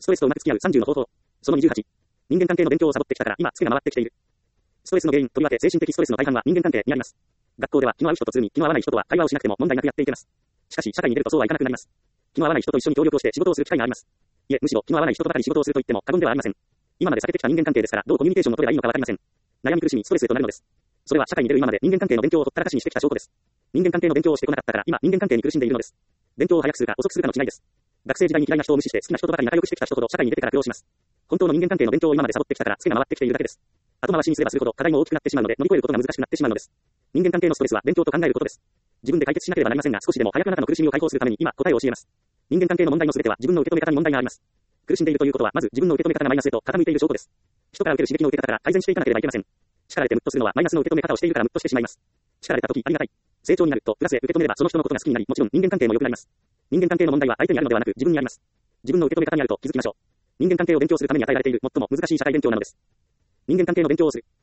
ストレスとうまく付き合う30の方法。その28。人間関係の勉強をサボってきたから今、ツケが回ってきている。ストレスの原因、とりわけ精神的ストレスの大半は人間関係にあります。学校では気の合う人と通に気の合わない人とは会話をしなくても問題なくやっていけます。しかし、社会に出るとそうはいかなくなります。気の合わない人と一緒に協力をして仕事をする機会があります。いえ、むしろ気の合わない人とばかり仕事をすると言っても過言ではありません。今まで避けてきた人間関係ですから、どうコミュニケーションを取ればいいのかわかりません。悩み苦しみ、ストレスとなるのです。それは社会に出る今まで人間関係の勉強をほったらかしにしてきた証拠です。人間関係の勉強をしてこなかったから今人間関係に苦しんでいるのです。勉強を早くするか遅くするかの違いです。学生時代に嫌いな人を無視して好きな人とばかり仲良くしてきた人ほど社会に出てから苦労します。本当の人間関係の勉強を今までサボってきたからツケが回ってきているだけです。後回しにすればするほど課題も大きくなってしまうので乗り越えることが難しくなってしまうのです。人間関係のストレスは勉強と考えることです。自分で解決しなければなりませんが少しでも早くあなたの苦しみを解放するために今答えを教えます。人間関係の問題の全ては自分の受け止め方に問題があります。苦しんでいるということはまず自分の受け止め方がマイナスへと傾いている証拠です。人から受ける刺激の受け方から改善していかなければいけません。叱られてムッとするのはマイナスの受け止め方をしているからムッとしてしまいます。叱られた時ありがたい。成長になるとプラスで受け止めればその人のことが好きになりもちろん人間関係も良くなります。人間関係の問題は相手にあるのではなく自分にあります。自分の受け止め方にあると気づきましょう。人間関係を勉強するために与えられている最も難しい社会勉強なのです。人間関係の勉強をする。